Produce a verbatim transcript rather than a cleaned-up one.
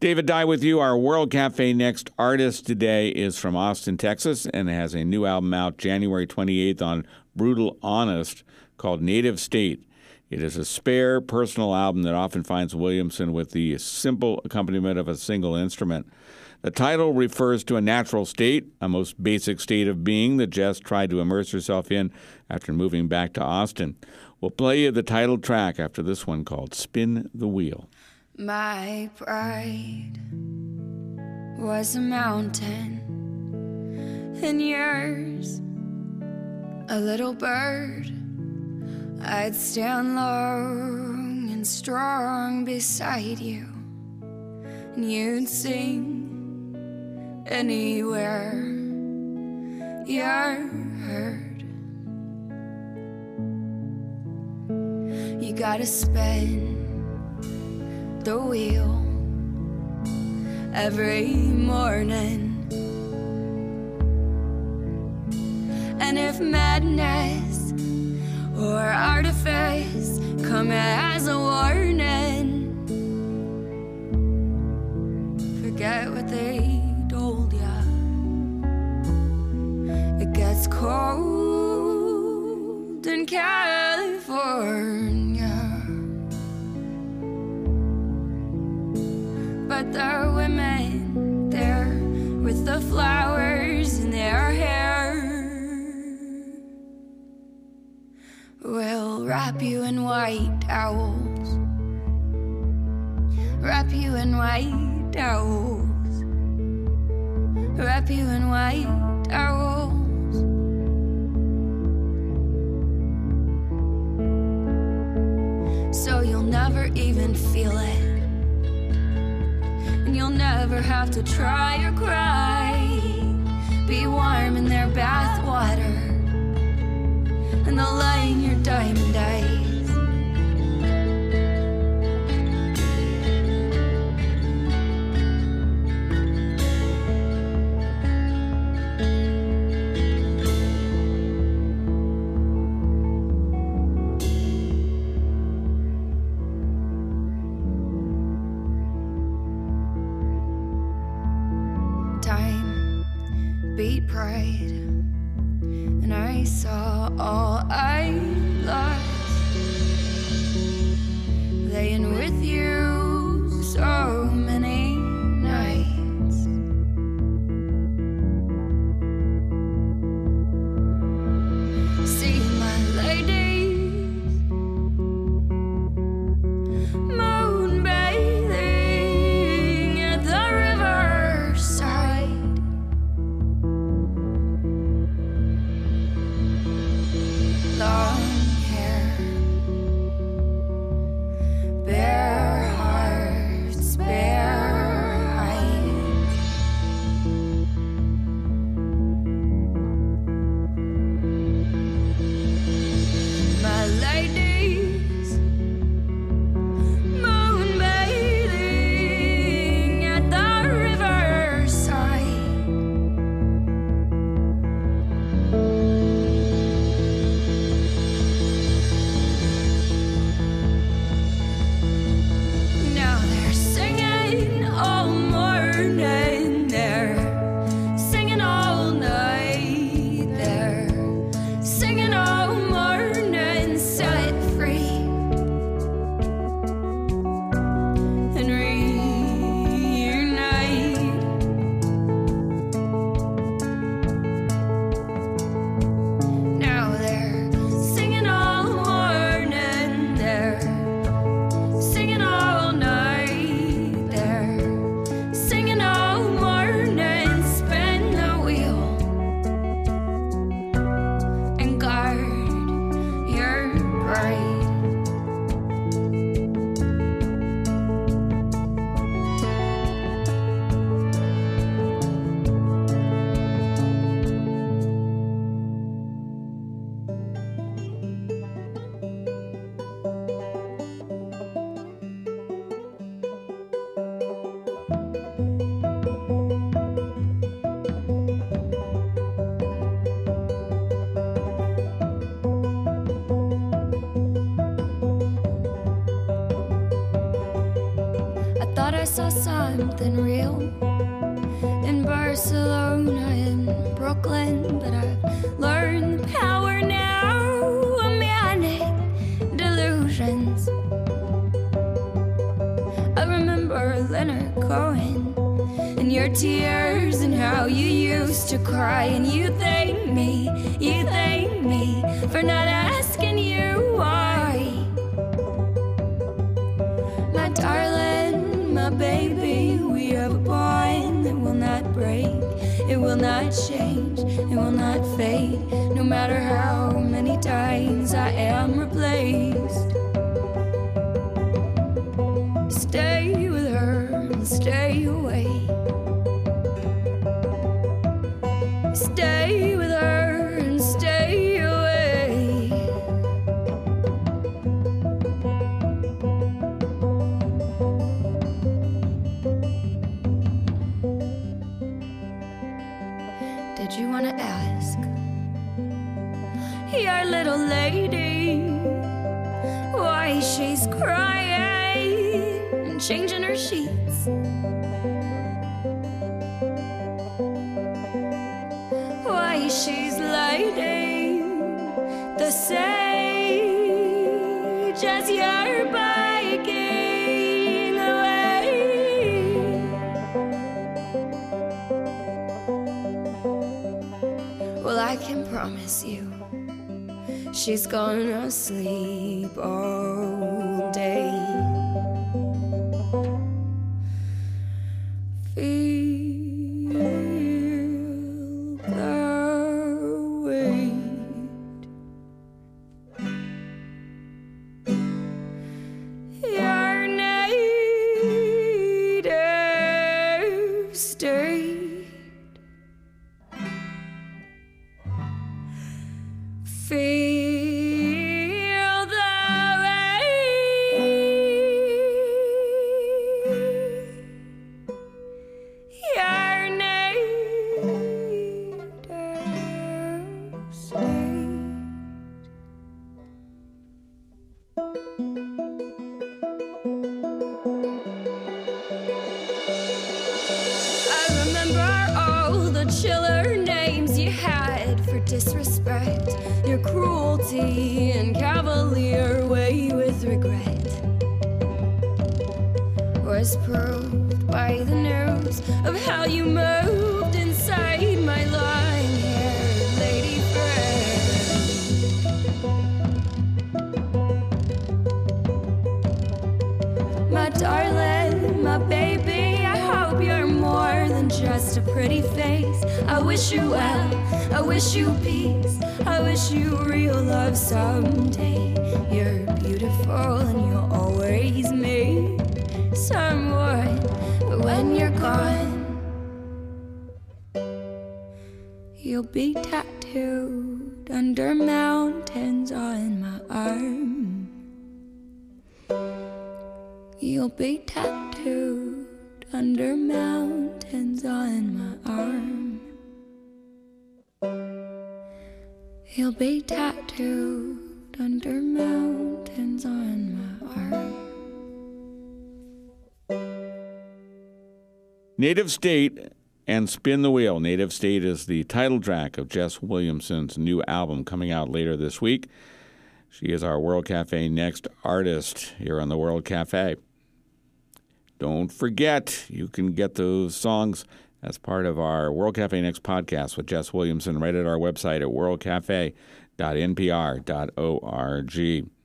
David Dye with you. Our World Cafe Next artist today is from Austin, Texas, and has a new album out January twenty-eighth on Brutal Honest called Native State. It is a spare, personal album that often finds Williamson with the simple accompaniment of a single instrument. The title refers to a natural state, a most basic state of being that Jess tried to immerse herself in after moving back to Austin. We'll play you the title track after this one called Spin the Wheel. My pride was a mountain, and yours a little bird. I'd stand long and strong beside you, and you'd sing anywhere you're heard. You gotta spin the wheel every morning, and if madness or artifice come as a warning, forget what they told ya. It gets cold in California, but the women there with the flowers in their hair will wrap you in white towels, wrap you in white towels, wrap you in white towels. So you'll never even feel it, and you'll never have to try or cry. Be warm in their bath water, and they'll lay in your diamond eyes. Beat pride, and I saw all I lost, laying with you so many nights. See my ladies moon bathing at the riverside, long hair saw something real in Barcelona and Brooklyn, but I've learned the power now of manic delusions. I remember Leonard Cohen and your tears and how you used to cry, and you thank me, you thank me for not asking you why. My darling, my baby, we have a bond that will not break, it will not change, it will not fade, no matter how many times I am replaced. Stay with her and stay away. Stay with her and stay away. Did you want to ask your little lady why she's crying and changing her sheets? Why she's lighting the sage as you're biking away? Well, I can promise you she's gonna sleep all day. Feel the weight. Your native state. Feel the weight. Your native state. I remember all the chiller names you had for disrespect, your cruelty and cavalier way with regret was proved by the news of how you moved inside my long-haired lady friend. My darling, my baby, I hope you're more than just a pretty face. I wish you well, I wish you peace, I wish you real love someday. You're beautiful and you'll always meet someone, but when you're gone, you'll be tattooed under mountains on my arm. You'll be tattooed under mountains on my arm. You'll be tattooed under mountains on my arm. Native State and Spin the Wheel. Native State is the title track of Jess Williamson's new album coming out later this week. She is our World Cafe Next artist here on the World Cafe. Don't forget, you can get those songs as part of our World Cafe Next podcast with Jess Williamson right at our website at world cafe dot n p r dot org.